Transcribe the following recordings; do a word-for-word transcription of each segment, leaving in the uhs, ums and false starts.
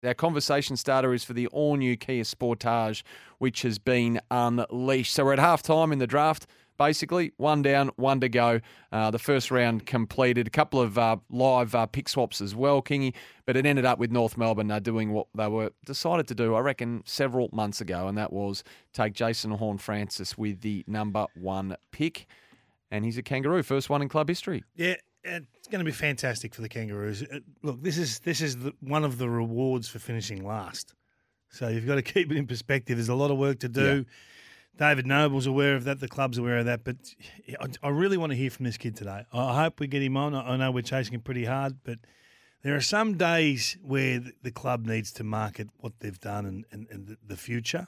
Our conversation starter is for the all-new Kia Sportage, which has been unleashed. So we're at half-time in the draft. Basically, one down, one to go. Uh, the first round completed. A couple of uh, live uh, pick swaps as well, Kingy. But it ended up with North Melbourne uh, doing what they were decided to do, I reckon, several months ago, and that was take Jason Horne-Francis with the number one pick. And he's a Kangaroo, first one in club history. Yeah, it's going to be fantastic for the Kangaroos. Uh, Look, this is this is the, one of the rewards for finishing last. So you've got to keep it in perspective. There's a lot of work to do. Yeah. David Noble's aware of that. The club's aware of that. But I, I really want to hear from this kid today. I hope we get him on. I know we're chasing him pretty hard, but there are some days where the club needs to market what they've done and, and, and the future.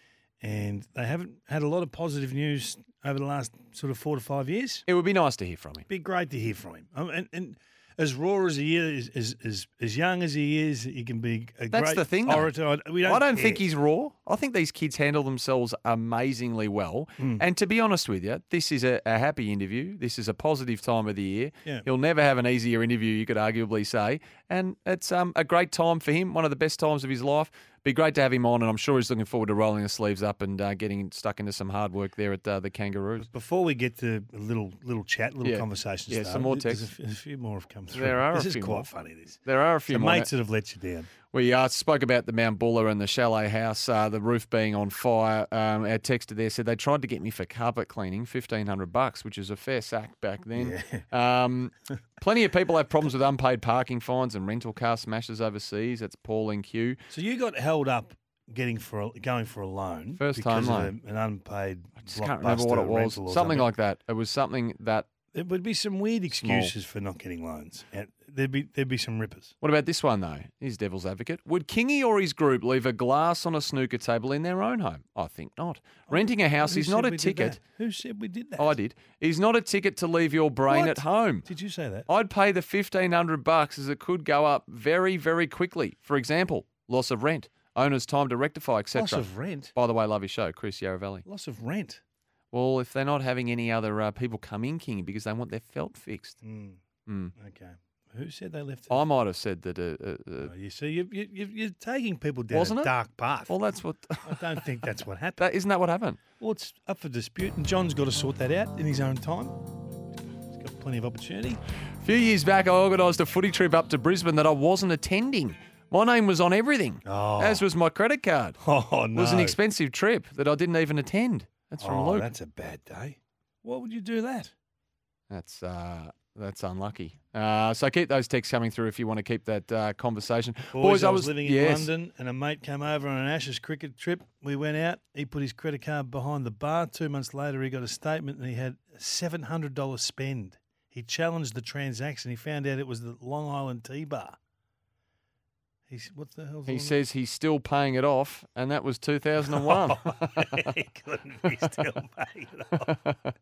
And they haven't had a lot of positive news over the last sort of four to five years. It would be nice to hear from him. Be great to hear from him. Um, and, and as raw as he is, as, as, as young as he is, he can be a That's great the thing, though. orator. I, we don't I don't care. think he's raw. I think these kids handle themselves amazingly well. Mm. And to be honest with you, this is a, a happy interview. This is a positive time of the year. Yeah. He'll never have an easier interview, you could arguably say. And it's um, a great time for him, one of the best times of his life. Be great to have him on, and I'm sure he's looking forward to rolling the sleeves up and uh, getting stuck into some hard work there at uh, the Kangaroos. Before we get to a little little chat, little Yeah. conversation, Yeah, start, some more there's texts. A, f- a few more have come through. There are This a is few quite more. funny. This. There are a few The more. mates that have let you down. We uh, spoke about the Mount Buller and the chalet house, uh, the roof being on fire. Um, our texter there said they tried to get me for carpet cleaning, fifteen hundred bucks, which is a fair sack back then. Yeah. Um, plenty of people have problems with unpaid parking fines and rental car smashes overseas. That's Paul in Q. So you got held up getting for a, going for a loan First because time of loan. a- an unpaid. I just can't remember what it was. Something, Something like that. It was something that. There would be some weird excuses for not getting loans. And There'd be there'd be some rippers. What about this one, though? Here's Devil's Advocate. Would Kingy or his group leave a glass on a snooker table in their own home? I think not. Renting a house Who is said not a we did ticket. that? Who said we did that? I did. Is not a ticket to leave your brain What? at home. Did you say that? I'd pay the fifteen hundred bucks as it could go up very, very quickly. For example, loss of rent, owner's time to rectify, et cetera. Loss of rent. By the way, love your show, Chris Yarravelli. Loss of rent. Well, if they're not having any other uh, people come in, King, because they want their felt fixed. Mm. Mm. Okay. Who said they left? it? I might have said that. Uh, uh, uh, Oh, you see, you, you, you- you're taking people down Wasn't a it? dark path. well, that's what. I don't think that's what happened. that isn't that what happened? Well, it's up for dispute, and John's got to sort that out in his own time. He's got plenty of opportunity. A few years back, I organised a footy trip up to Brisbane that I wasn't attending. My name was on everything, Oh. as was my credit card. Oh, no. It was an expensive trip that I didn't even attend. That's from oh, Luke. that's a bad day. Why would you do that? That's uh, that's unlucky. Uh, so keep those texts coming through if you want to keep that uh, conversation. Boys, I was living in yes. London, and a mate came over on an Ashes cricket trip. We went out. He put his credit card behind the bar. Two months later, he got a statement, and he had a seven hundred dollars spend. He challenged the transaction. He found out it was the Long Island Tea Bar. He's what the hell? He says he's still paying it off, and that was two thousand one. He couldn't be still paying it off.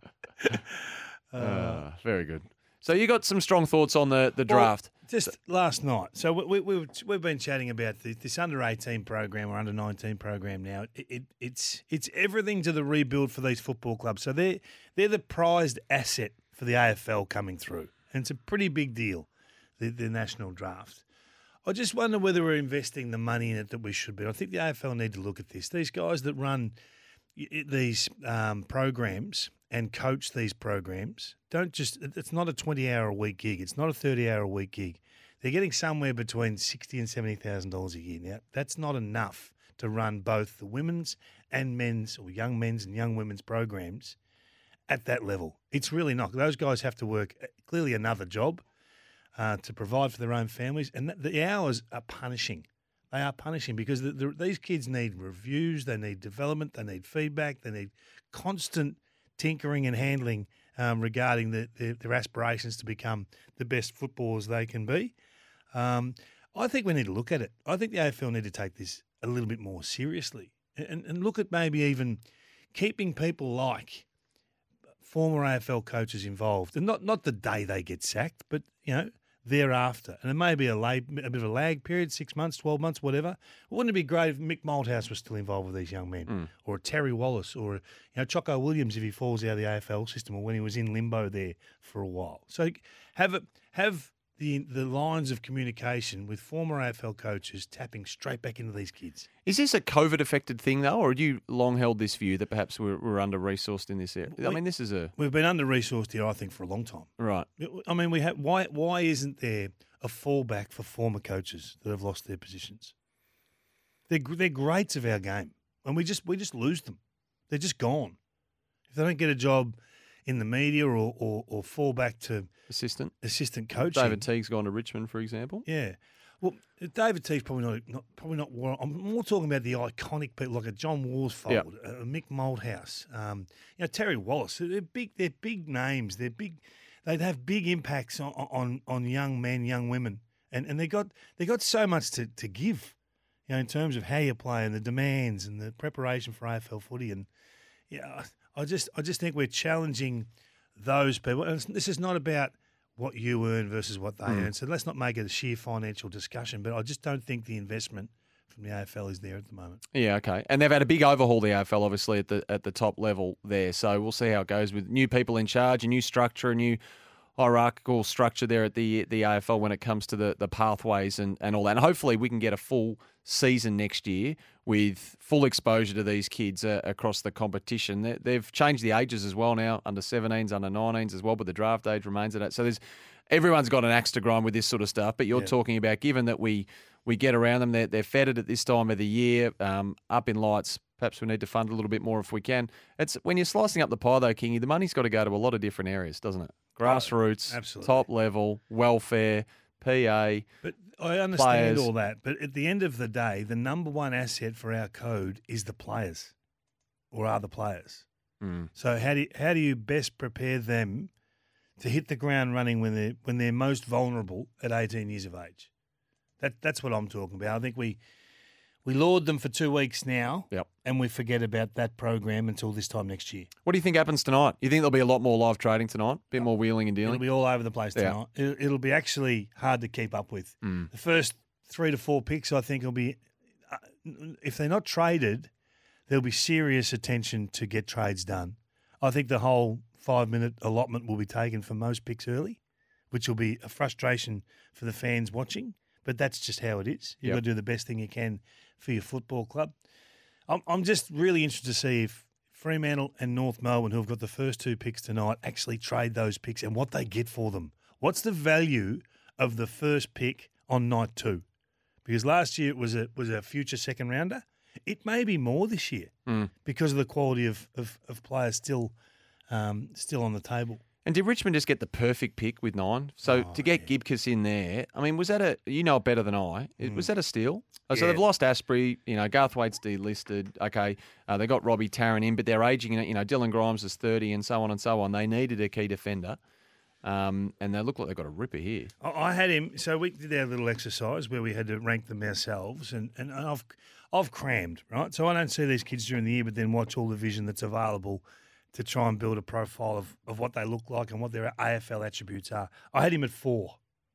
Uh, very good. So you got some strong thoughts on the, the Well, draft. just last night. So we, we, we've, we've been chatting about this, this under eighteen program or under nineteen program now. It, it, it's it's everything to the rebuild for these football clubs. So they're, they're the prized asset for the A F L coming through. And it's a pretty big deal, the, the national draft. I just wonder whether we're investing the money in it that we should be. I think the A F L need to look at this. These guys that run y- these um, programs and coach these programs don't just, it's not a twenty hour a week gig. It's not a thirty hour a week gig. They're getting somewhere between sixty thousand dollars and seventy thousand dollars a year. Now, that's not enough to run both the women's and men's or young men's and young women's programs at that level. It's really not. Those guys have to work uh, clearly another job uh, to provide for their own families. And th- the hours are punishing. They are punishing because the, the, these kids need reviews, they need development, they need feedback, they need constant tinkering and handling um, regarding the, the, their aspirations to become the best footballers they can be. Um, I think we need to look at it. I think the A F L need to take this a little bit more seriously and, and look at maybe even keeping people like former A F L coaches involved, and not not the day they get sacked, but you know thereafter. And it may be a, lag, a bit of a lag period, six months, twelve months, whatever. Wouldn't it be great if Mick Malthouse was still involved with these young men, Mm. or a Terry Wallace, or you know Choco Williams if he falls out of the A F L system, or when he was in limbo there for a while. So have it have the the lines of communication with former A F L coaches tapping straight back into these kids. Is this a COVID-affected thing, though, or had you long held this view that perhaps we're, we're under-resourced in this area? I We- mean, this is a... We've been under-resourced here, I think, for a long time. Right. I mean, we have why why isn't there a fallback for former coaches that have lost their positions? They're gr- they're greats of our game, and we just we just lose them. They're just gone. If they don't get a job in the media or or, or fall back to Assistant. assistant coaching, David Teague's gone to Richmond, for example. yeah. Well, David Teague's probably not, not probably not. one- I'm more talking about the iconic people like a John Worsfold, Yeah. a, a Mick Moldhouse, um, you know, Terry Wallace. They're big. They're big names. They're big. They'd have big impacts on on, on young men, young women, and and they got they got so much to, to give, you know, in terms of how you play and the demands and the preparation for A F L footy. And yeah, I just I just think we're challenging those people. And it's- this is not about what you earn versus what they Mm. earn. So let's not make it a sheer financial discussion. But I just don't think the investment from the A F L is there at the moment. Yeah, okay. And they've had a big overhaul, the A F L, obviously, at the at the top level there. So we'll see how it goes with new people in charge, a new structure, a new hierarchical structure there at the the A F L when it comes to the, the pathways and, and all that. And hopefully we can get a full season next year with full exposure to these kids uh, across the competition. They, they've changed the ages as well now, under seventeens, under nineteens as well, but the draft age remains at that. So there's everyone's got an axe to grind with this sort of stuff. But you're Yeah. talking about, given that we we get around them, they're, they're feted at this time of the year, um, up in lights. Perhaps we need to fund a little bit more if we can. It's when you're slicing up the pie, though, Kingy, the money's got to go to a lot of different areas, doesn't it? Grassroots, absolutely. top level, welfare, P A. But I understand Players. all that. But at the end of the day, the number one asset for our code is the players, or are the players. Mm. So how do you, how do you best prepare them to hit the ground running when they when they're most vulnerable at eighteen years of age? That that's what I'm talking about. I think we we laud them for two weeks now, Yep. and we forget about that program until this time next year. What do you think happens tonight? You think there'll be a lot more live trading tonight? A bit more wheeling and It'll dealing? be all over the place Yeah. tonight. It'll, it'll be actually hard to keep up with. Mm. The first three to four picks, I think, will be, uh, if they're not traded, there'll be serious attention to get trades done. I think the whole five-minute allotment will be taken for most picks early, which will be a frustration for the fans watching, but that's just how it is. You've Yep. got to do the best thing you can for your football club. I'm, I'm just really interested to see if Fremantle and North Melbourne, who have got the first two picks tonight, actually trade those picks and what they get for them. What's the value of the first pick on night two? Because last year it was a was a future second rounder. It may be more this year Mm. because of the quality of, of, of players still um, still on the table. And did Richmond just get the perfect pick with nine? So Oh, to get yeah. Gibcus in there, I mean, was that a, you know it better than I, It- was that a steal? Oh, So Mm. Yeah. they've lost Asprey, you know, Garthwaite's delisted, okay, uh, they got Robbie Tarrant in, but they're aging, you know, Dylan Grimes is thirty and so on and so on. They needed a key defender, um, and they look like they've got a ripper here. I I had him. So we did our little exercise where we had to rank them ourselves, and, and I've I've crammed, right. So I don't see these kids during the year, but then watch all the vision that's available to try and build a profile of, of what they look like and what their A F L attributes are. I had him at four.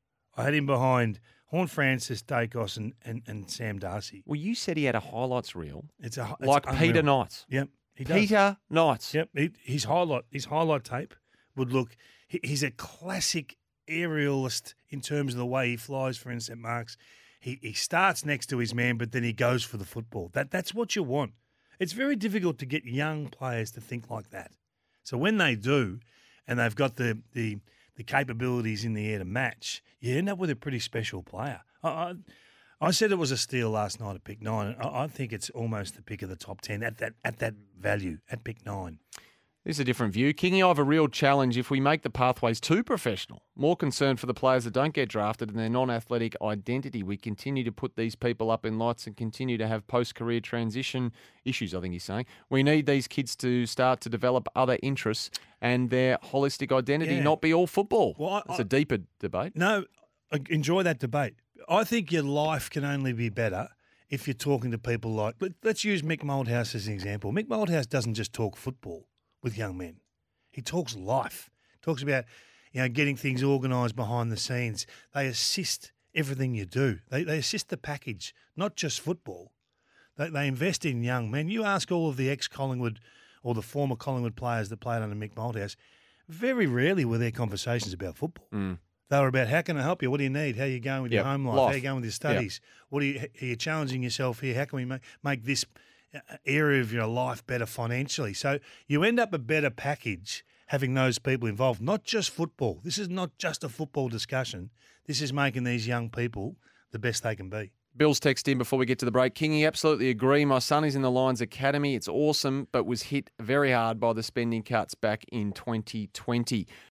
I had him behind Horn Francis, Dacos, and, and, and Sam Darcy. Well, you said he had a highlights reel, It's a it's like Peter unreal. Knight. Yep, he does. Peter Knight. Yep, he, his highlight his highlight tape would look. He, he's a classic aerialist in terms of the way he flies for intercept marks. He he starts next to his man, but then he goes for the football. That that's what you want. It's very difficult to get young players to think like that. So when they do, and they've got the the, the capabilities in the air to match, you end up with a pretty special player. I, I, I said it was a steal last night at pick nine. I, I think it's almost the pick of the top ten at that at that value at pick nine. This is a different view. Kingy, I have a real challenge if we make the pathways too professional. More concerned for the players that don't get drafted and their non-athletic identity. We continue to put these people up in lights and continue to have post-career transition issues, I think he's saying. We need these kids to start to develop other interests and their holistic identity, Yeah. not be all football. Well, I- it's I- a deeper debate. No, I enjoy that debate. I think your life can only be better if you're talking to people like, let- let's use Mick Moldhouse as an example. Mick Moldhouse doesn't just talk football with young men. He talks life. Talks about, you know, getting things organised behind the scenes. They assist everything you do. They, they assist the package, not just football. They, they invest in young men. You ask all of the ex-Collingwood or the former Collingwood players that played under Mick Moldhouse, very rarely were there conversations about football. Mm. They were about, how can I help you? What do you need? How are you going with Yep. your home life? Life. How are you going with your studies? What are you, are you challenging yourself here? How can we make, make this area of your life better financially? So you end up a better package having those people involved, not just football. This is not just a football discussion. This is making these young people the best they can be. Bill's text in before we get to the break. Kingy, absolutely agree. My son is in the Lions Academy. It's awesome, but was hit very hard by the spending cuts back in twenty twenty.